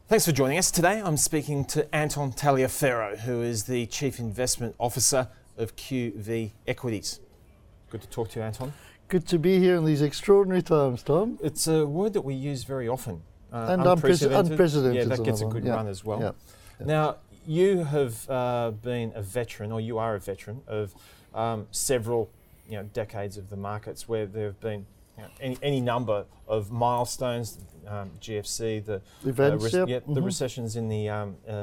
Thanks for joining us. Today I'm speaking to Anton Taliaferro, who is the Chief Investment Officer of QV Equities. Good to talk to you, Anton. Good to be here in these extraordinary times, Tom. It's a word that we use very often. And unprecedented. Yeah, that gets a good run as well. Yeah. Now, you have been a veteran, or you are a veteran, of several decades of the markets where there have been any number of milestones, GFC, the events, the recessions in the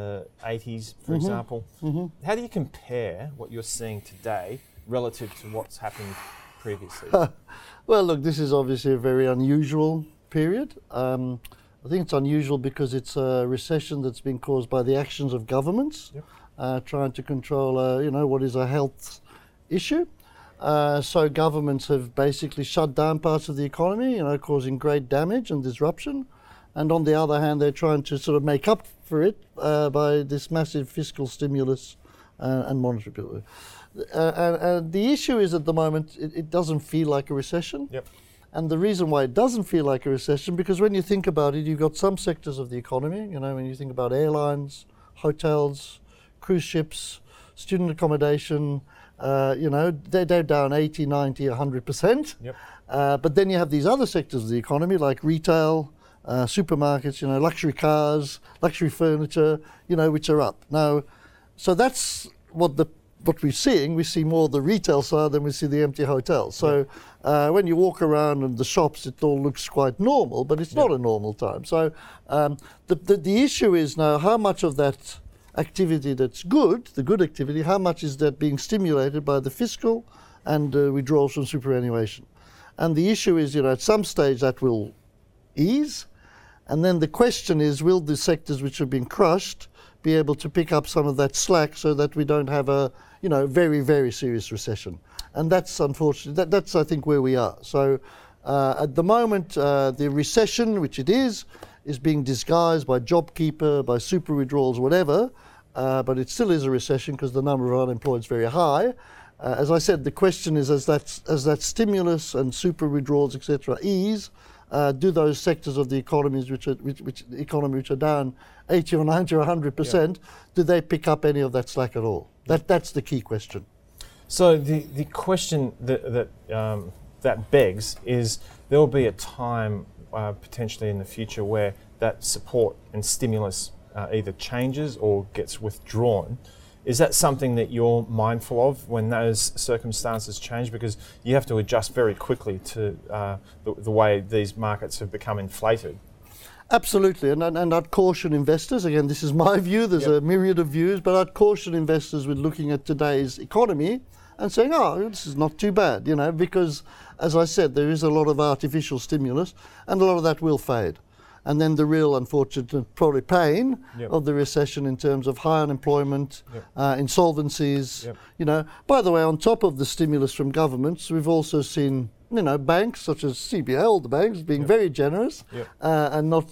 80s, for example. How do you compare what you're seeing today relative to what's happened previously? Well, look, this is obviously a very unusual period. I think it's unusual because it's a recession that's been caused by the actions of governments trying to control, what is a health issue. So governments have basically shut down parts of the economy, causing great damage and disruption. And on the other hand, they're trying to sort of make up for it by this massive fiscal stimulus and monetary policy. And the issue is at the moment, it doesn't feel like a recession. And the reason why it doesn't feel like a recession, because when you think about it, you've got some sectors of the economy, when you think about airlines, hotels, cruise ships, student accommodation, they're down 80, 90, 100%. But then you have these other sectors of the economy like retail, supermarkets, luxury cars, luxury furniture, which are up. Now, so that's what we're seeing. We see more the retail side than we see the empty hotels. So when you walk around in the shops, it all looks quite normal, but it's not a normal time. So the issue is now how much of that activity that's good, the good activity, how much is that being stimulated by the fiscal and withdrawals from superannuation? And the issue is, at some stage that will ease. And then the question is, will the sectors which have been crushed be able to pick up some of that slack so that we don't have a, very, very serious recession? And that's unfortunate. That's, I think, where we are. So at the moment, the recession, which it is being disguised by JobKeeper, by super withdrawals, whatever, but it still is a recession because the number of unemployed is very high. As I said, the question is, as that stimulus and super withdrawals, etc., ease, do those sectors of the economies which are down 80 or 90 or 100%, do they pick up any of that slack at all? That's the key question. So the question that begs is, there will be a time potentially in the future where that support and stimulus either changes or gets withdrawn. Is that something that you're mindful of when those circumstances change? Because you have to adjust very quickly to the way these markets have become inflated. Absolutely, and I'd caution investors, again, this is my view, there's a myriad of views, but I'd caution investors with looking at today's economy and saying, this is not too bad, because, as I said, there is a lot of artificial stimulus and a lot of that will fade. And then the real unfortunate probably pain of the recession in terms of high unemployment, insolvencies. By the way, on top of the stimulus from governments, we've also seen banks such as CBL, the banks, being very generous and not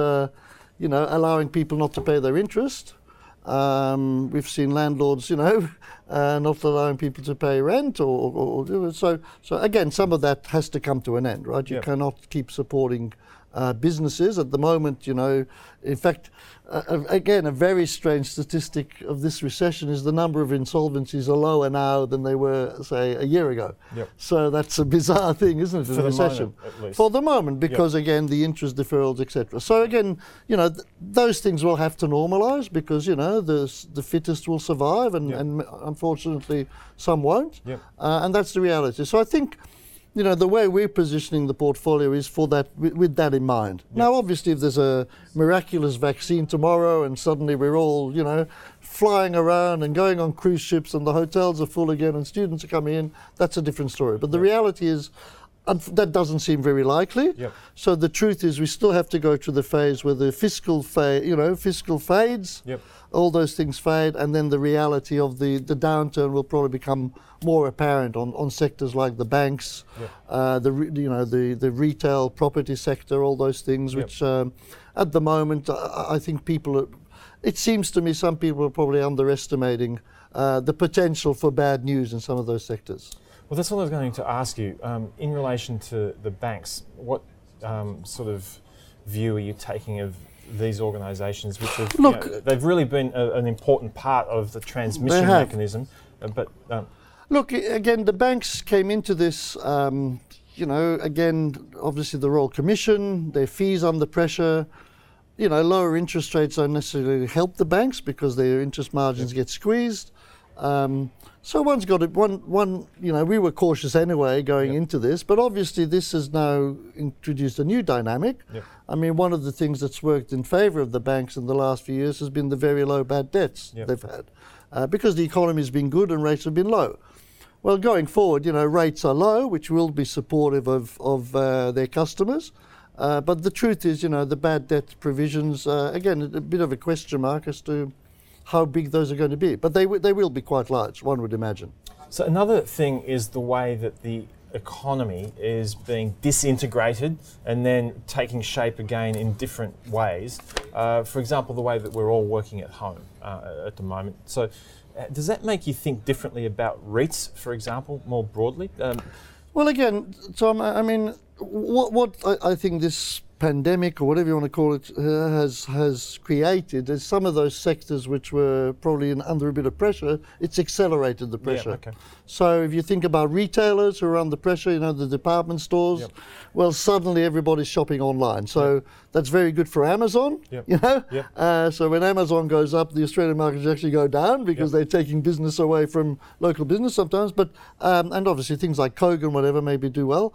allowing people not to pay their interest. We've seen landlords, not allowing people to pay rent, so again, some of that has to come to an end, right? You cannot keep supporting businesses at the moment. In fact, again, a very strange statistic of this recession is the number of insolvencies are lower now than they were, say, a year ago. So that's a bizarre thing, isn't it? For the recession, at least. For the moment, because again, the interest deferrals, etc. So again, those things will have to normalise because the fittest will survive, and unfortunately some won't. And that's the reality. So I think, the way we're positioning the portfolio is for that, with that in mind. Now, obviously, if there's a miraculous vaccine tomorrow and suddenly we're all, flying around and going on cruise ships and the hotels are full again and students are coming in, that's a different story. But the reality is, that doesn't seem very likely. So the truth is, we still have to go through the phase where the fiscal fades, all those things fade, and then the reality of the downturn will probably become more apparent on sectors like the banks, the retail property sector, all those things, which at the moment I think it seems to me some people are probably underestimating the potential for bad news in some of those sectors. Well, that's what I was going to ask you. In relation to the banks, what sort of view are you taking of these organisations, which have, Look, they've really been an important part of the transmission mechanism. But look, again, the banks came into this. Again, obviously the Royal Commission, their fees under pressure. Lower interest rates don't necessarily help the banks because their interest margins get squeezed. So one's got it. We were cautious anyway going into this, but obviously this has now introduced a new dynamic. I mean, one of the things that's worked in favour of the banks in the last few years has been the very low bad debts they've had, because the economy has been good and rates have been low. Well, going forward, rates are low, which will be supportive of their customers. But the truth is, the bad debt provisions, again, a bit of a question mark as to how big those are going to be. But they will be quite large, one would imagine. So another thing is the way that the economy is being disintegrated and then taking shape again in different ways. For example, the way that we're all working at home at the moment. So does that make you think differently about REITs, for example, more broadly? Well, again, Tom, I mean, what I think this pandemic, or whatever you want to call it, has created is some of those sectors which were probably under a bit of pressure. It's accelerated the pressure. So if you think about retailers who are under pressure, the department stores, well, suddenly everybody's shopping online. So that's very good for Amazon. So when Amazon goes up, the Australian markets actually go down because they're taking business away from local business sometimes. But and obviously things like Kogan, whatever, maybe do well.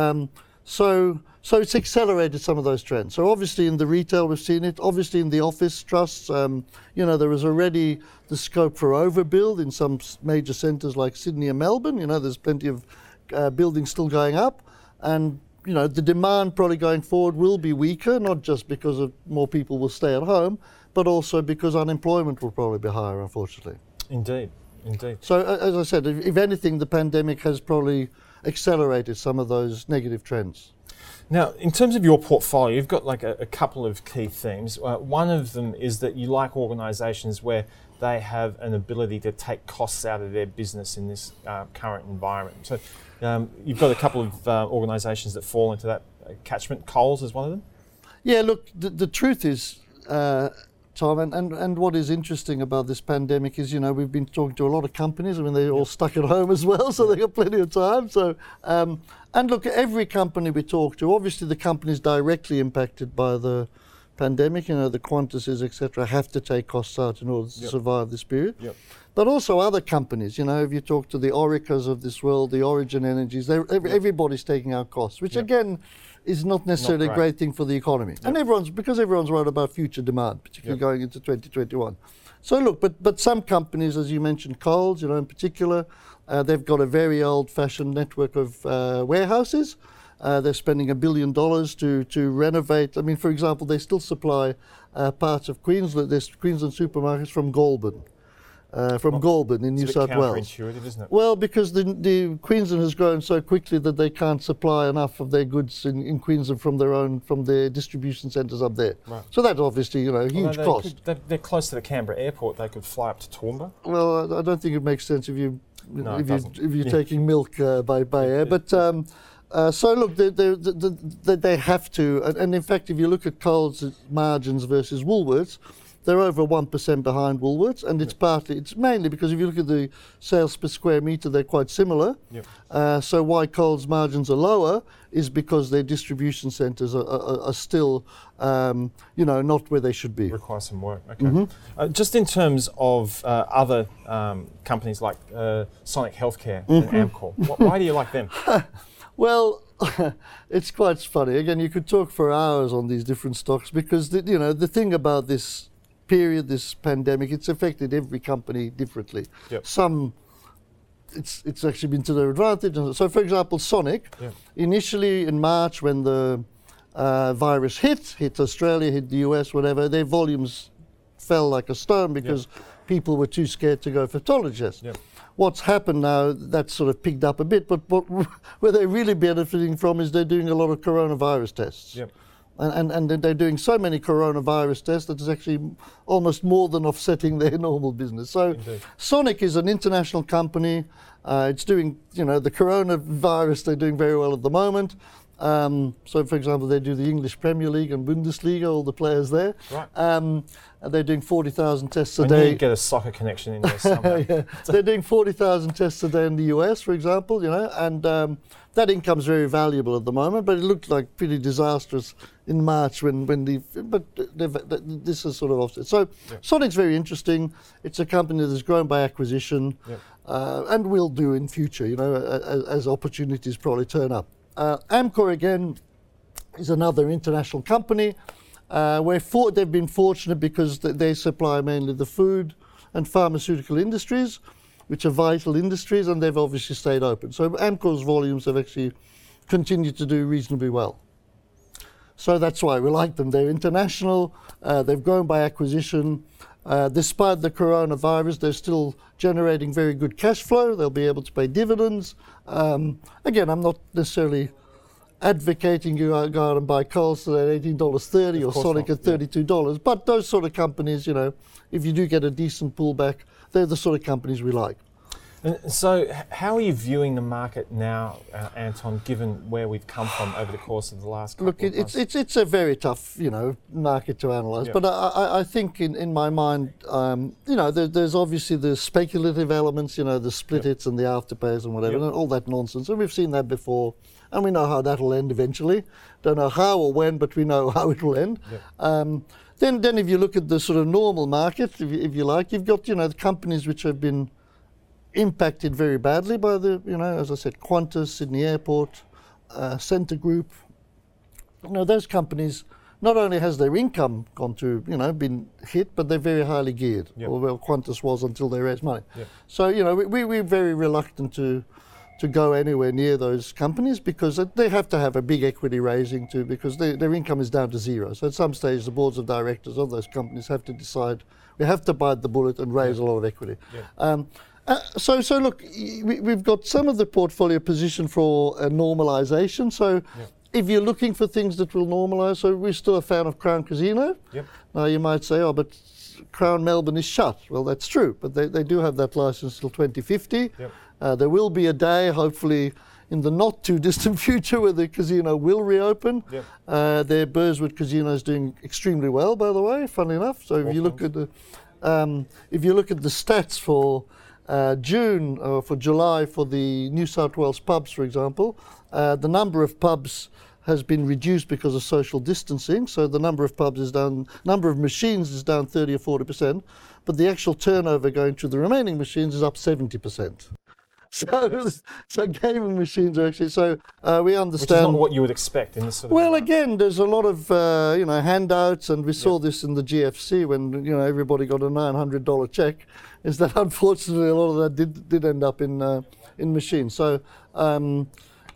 So it's accelerated some of those trends. So obviously in the retail we've seen it. Obviously in the office trusts, there was already the scope for overbuild in some major centres like Sydney and Melbourne. There's plenty of buildings still going up, and the demand probably going forward will be weaker, not just because of more people will stay at home, but also because unemployment will probably be higher, unfortunately. Indeed. So as I said, if anything, the pandemic has probably accelerated some of those negative trends. Now, in terms of your portfolio, you've got like a couple of key themes. One of them is that you like organisations where they have an ability to take costs out of their business in this current environment. So you've got a couple of organisations that fall into that catchment. Coles is one of them? Yeah, look, the truth is, Tom, and what is interesting about this pandemic is, we've been talking to a lot of companies. I mean, they're all stuck at home as well, so they've got plenty of time. So, and look, every company we talk to, obviously the companies directly impacted by the pandemic, the Qantases, etc., have to take costs out in order to survive this period. But also other companies, if you talk to the Oricas of this world, the Origin Energies, everybody's taking out costs, which again is not necessarily a great thing for the economy. And everyone's worried about future demand, particularly going into 2021. So look, but some companies, as you mentioned, Coles, in particular, they've got a very old-fashioned network of warehouses. They're spending $1 billion to renovate. I mean, for example, they still supply parts of Queensland. There's Queensland supermarkets from Goulburn. In New South Wales. It's a bit counterintuitive, isn't it? Well, because the Queensland has grown so quickly that they can't supply enough of their goods in Queensland from their distribution centres up there. So that's obviously, huge cost. They're close to the Canberra airport. They could fly up to Toowoomba. Well, I don't think it makes sense if you're taking milk by air. But so look, they have to, and in fact, if you look at Coles' margins versus Woolworths, they're over 1% behind Woolworths, and it's mainly because if you look at the sales per square metre, they're quite similar. So why Coles' margins are lower is because their distribution centres are still, not where they should be. Require some work. Okay. Just in terms of other companies like Sonic Healthcare and Amcor, why do you like them? Well, it's quite funny. Again, you could talk for hours on these different stocks because the thing about this period, this pandemic, it's affected every company differently. Some, it's actually been to their advantage. So, for example, Sonic, initially in March when the virus hit Australia, hit the US, whatever, their volumes fell like a stone because people were too scared to go for pathology tests. What's happened now, that's sort of picked up a bit, but where they're really benefiting from is they're doing a lot of coronavirus tests. And they're doing so many coronavirus tests that it's actually almost more than offsetting their normal business. So Sonic is an international company. It's doing, the coronavirus, they're doing very well at the moment. So, for example, they do the English Premier League and Bundesliga, all the players there. Right. And they're doing 40,000 tests a I day. need to get a soccer connection in there somewhere. Yeah. They're doing 40,000 tests a day in the US, for example, and that income's very valuable at the moment, but it looked like pretty disastrous in March this is sort of offset. So Sonic's very interesting. It's a company that's grown by acquisition and will do in future, as opportunities probably turn up. Amcor, again, is another international company. They've been fortunate because they supply mainly the food and pharmaceutical industries, which are vital industries, and they've obviously stayed open. So Amcor's volumes have actually continued to do reasonably well. So that's why we like them. They're international, they've grown by acquisition. Despite the coronavirus, they're still generating very good cash flow. They'll be able to pay dividends. Again, I'm not necessarily advocating you go out and buy Coles at $18.30 or Sonic at $32, but those sort of companies, if you do get a decent pullback, they're the sort of companies we like. And so how are you viewing the market now, Anton, given where we've come from over the course of the last couple of months? It's a very tough, market to analyse. But I think in my mind, there's obviously the speculative elements, the split hits and the afterpays and whatever, and all that nonsense. And we've seen that before, and we know how that'll end eventually. Don't know how or when, but we know how it will end. Then if you look at the sort of normal market, if you like, you've got, the companies which have been impacted very badly by the, as I said, Qantas, Sydney Airport, Scentre Group. Those companies, not only has their income gone to, been hit, but they're very highly geared. Well, Qantas was until they raised money. So, we're very reluctant to go anywhere near those companies because they have to have a big equity raising because their income is down to zero. So at some stage, the boards of directors of those companies have to decide, we have to bite the bullet and raise a lot of equity. So look, we've got some of the portfolio positioned for a normalisation. So if you're looking for things that will normalise, so we're still a fan of Crown Casino. Now you might say, but Crown Melbourne is shut. Well, that's true, but they do have that licence till 2050. There will be a day, hopefully in the not too distant future, where the casino will reopen. Their Burswood Casino is doing extremely well, by the way, funnily enough. So if you look at the stats for June or for July for the New South Wales pubs, for example, the number of pubs has been reduced because of social distancing. So the number of pubs is down, number of machines is down 30 or 40%, but the actual turnover going to the remaining machines is up 70%. So gaming machines are actually, we understand. Which is not what you would expect in this sort of Well, again, there's a lot of, handouts, and we saw this in the GFC when, everybody got a $900 check, is that unfortunately a lot of that did end up in machines. So, Crown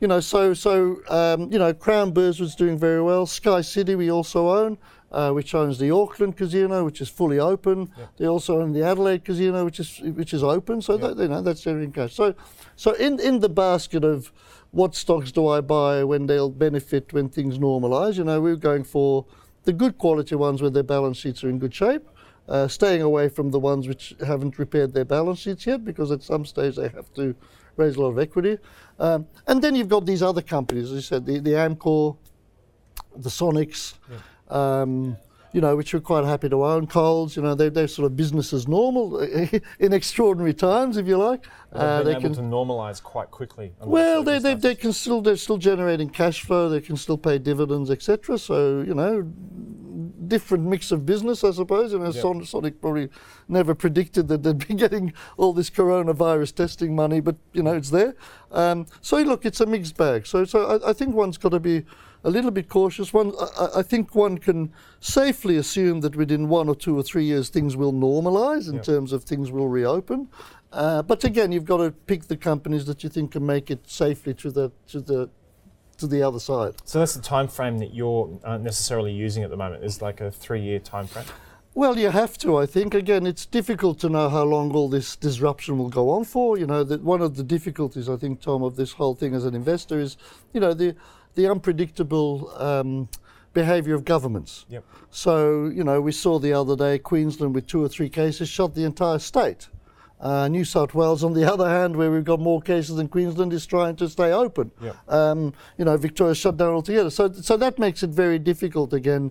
Burswood's doing very well. Sky City we also own, which owns the Auckland Casino, which is fully open. They also own the Adelaide Casino, which is open. So that's their in cash. So in the basket of what stocks do I buy when they'll benefit when things normalise, we're going for the good quality ones where their balance sheets are in good shape. Staying away from the ones which haven't repaired their balance sheets yet, because at some stage they have to raise a lot of equity. And then you've got these other companies, as you said, the Amcor, the Sonics, which we're quite happy to own. Coles, they're sort of business as normal in extraordinary times, if you like. They're able to normalise quite quickly. Well, they're still generating cash flow. They can still pay dividends, etc. So different mix of business, I suppose. Sonic probably never predicted that they'd be getting all this coronavirus testing money, but it's there. So look, it's a mixed bag. So I think one's got to be a little bit cautious. I think one can safely assume that within 1 or 2 or 3 years things will normalise in terms of things will reopen. But again, you've got to pick the companies that you think can make it safely to the other side. So that's the time frame that you're necessarily using at the moment, is like a 3-year time frame? Well, you have to, I think. Again, it's difficult to know how long all this disruption will go on for. That one of the difficulties, I think, Tom, of this whole thing as an investor is, the unpredictable behaviour of governments. So, we saw the other day Queensland with 2 or 3 cases shut the entire state. New South Wales, on the other hand, where we've got more cases than Queensland, is trying to stay open. Yep. Victoria shut down altogether. So that makes it very difficult again.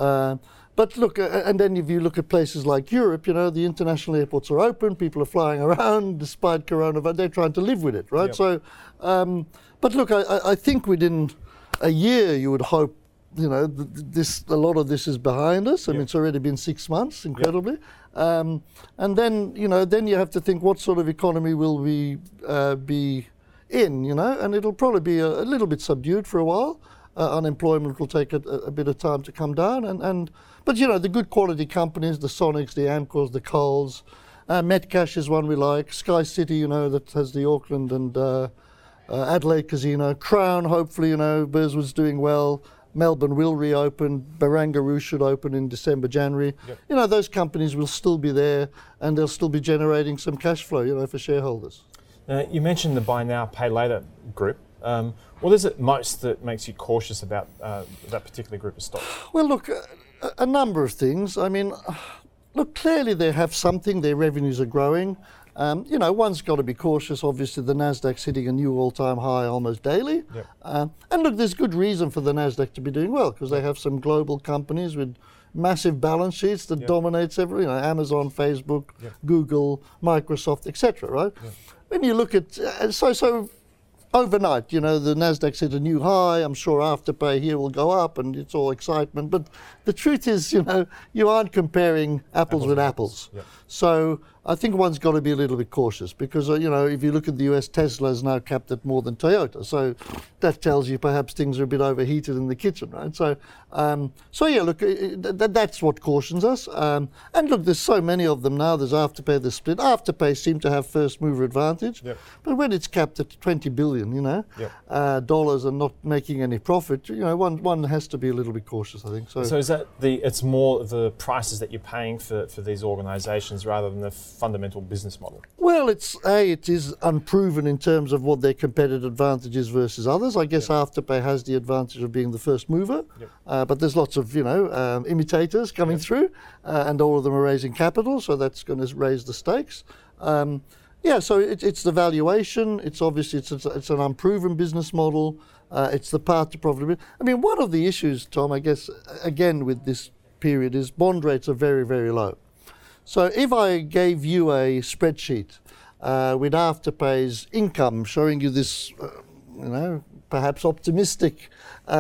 But look, and then if you look at places like Europe, the international airports are open, people are flying around despite coronavirus, they're trying to live with it, right? Yep. So, but look, I think within a year you would hope, a lot of this is behind us. I mean, it's already been 6 months, incredibly. Yep. And then, then you have to think what sort of economy will we be in, and it'll probably be a little bit subdued for a while. Unemployment will take a bit of time to come down, but the good quality companies, the Sonics, the Amcors, the Coles, Metcash is one we like, Sky City, that has the Auckland and Adelaide Casino, Crown, hopefully, Burswood's doing well, Melbourne will reopen, Barangaroo should open in December, January. Yep. Those companies will still be there and they'll still be generating some cash flow, for shareholders. You mentioned the buy now, pay later group. What is it most that makes you cautious about that particular group of stocks? Well, look, a number of things. I mean, look, clearly they have something. Their revenues are growing. One's got to be cautious. Obviously, the Nasdaq's hitting a new all-time high almost daily. Yep. And look, there's good reason for the Nasdaq to be doing well because they have some global companies with massive balance sheets that dominates Amazon, Facebook, Google, Microsoft, etc. Right? Yep. When you look at overnight, the Nasdaq's hit a new high. I'm sure Afterpay here will go up, and it's all excitement. But the truth is, you aren't comparing apples with apples. Yep. So I think one's got to be a little bit cautious because, if you look at the US, Tesla is now capped at more than Toyota. So that tells you perhaps things are a bit overheated in the kitchen, right? So, look, that's what cautions us. And look, there's so many of them now. There's Afterpay, there's Split. Afterpay seem to have first mover advantage. Yep. But when it's capped at 20 billion, dollars and not making any profit, one has to be a little bit cautious, I think. So is that it's more the prices that you're paying for these organisations rather than the fundamental business model? Well, it is unproven in terms of what their competitive advantage is versus others. I guess Afterpay has the advantage of being the first mover, but there's lots of imitators coming through, and all of them are raising capital, so that's going to raise the stakes. So it's the valuation. It's obviously it's an unproven business model. It's the path to profitability. I mean, one of the issues, Tom, I guess, again with this period is bond rates are very, very low. So if I gave you a spreadsheet with Afterpay's income showing you this, perhaps optimistic,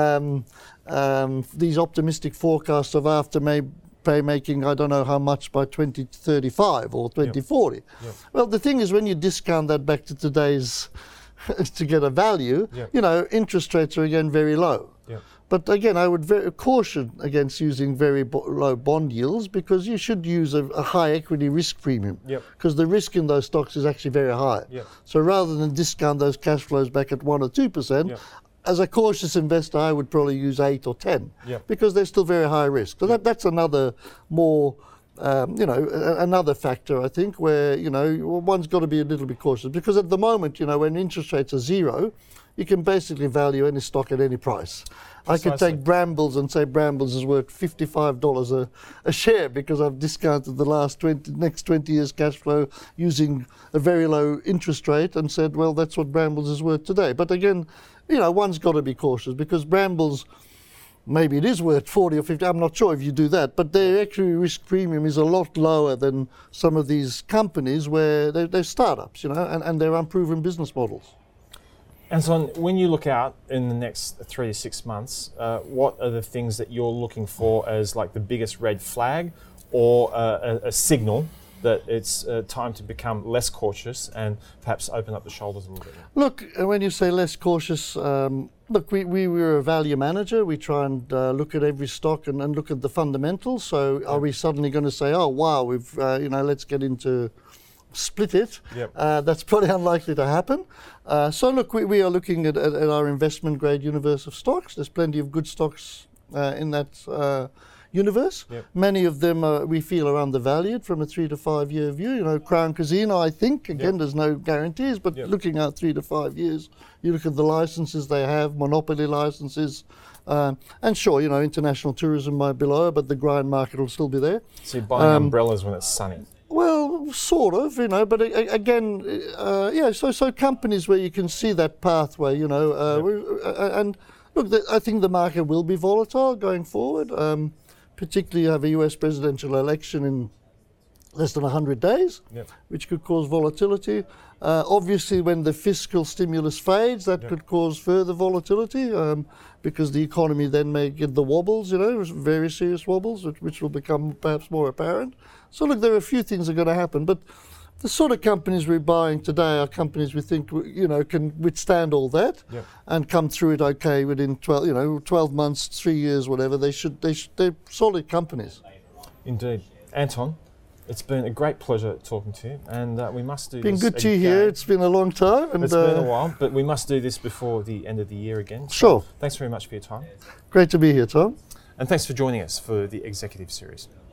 these optimistic forecasts of Afterpay making, I don't know how much by 2035 or 2040. Yep. Well, the thing is, when you discount that back to today's, to get a value, interest rates are again very low. Yep. But again, I would caution against using very low bond yields because you should use a high equity risk premium because the risk in those stocks is actually very high. Yep. So rather than discount those cash flows back at 1 or 2%, as a cautious investor, I would probably use 8 or 10 because they're still very high risk. So that's another more, another factor, I think, where, one's got to be a little bit cautious because at the moment, when interest rates are zero, you can basically value any stock at any price. Precisely. I could take Brambles and say Brambles is worth $55 a share because I've discounted the next 20 years cash flow using a very low interest rate and said, well, that's what Brambles is worth today. But again, one's got to be cautious because Brambles, maybe it is worth 40 or 50, I'm not sure if you do that, but their equity risk premium is a lot lower than some of these companies where they're startups, and they're unproven business models. And so when you look out in the next 3 to 6 months, what are the things that you're looking for as like the biggest red flag or a signal that it's time to become less cautious and perhaps open up the shoulders a little bit? Look, when you say less cautious, look, we're a value manager. We try and look at every stock and look at the fundamentals. So are we suddenly going to say, oh, wow, we've, let's get into split it? Yep. That's probably unlikely to happen. So look, we are looking at our investment grade universe of stocks. There's plenty of good stocks in that universe. Yep. Many of them we feel are undervalued from a 3 to 5 year view. Crown Casino, I think, again, there's no guarantees, but looking at 3 to 5 years, you look at the licenses they have, monopoly licenses, and sure, international tourism might be lower, but the grind market will still be there. So you're buying umbrellas when it's sunny. Well, Sort of, but again, so companies where you can see that pathway, and look, I think the market will be volatile going forward, particularly you have a US presidential election in less than 100 days, which could cause volatility. Obviously, when the fiscal stimulus fades, that could cause further volatility because the economy then may get the wobbles, very serious wobbles, which will become perhaps more apparent. So look, there are a few things that are going to happen, but the sort of companies we're buying today are companies we think can withstand all that and come through it okay within 12 months, 3 years, whatever. They're solid companies. Indeed, Anton. It's been a great pleasure talking to you, and we must do this. Been good to you here. It's been a long time. And it's been a while, but we must do this before the end of the year again. So sure. Thanks very much for your time. Great to be here, Tom. And thanks for joining us for the Executive Series.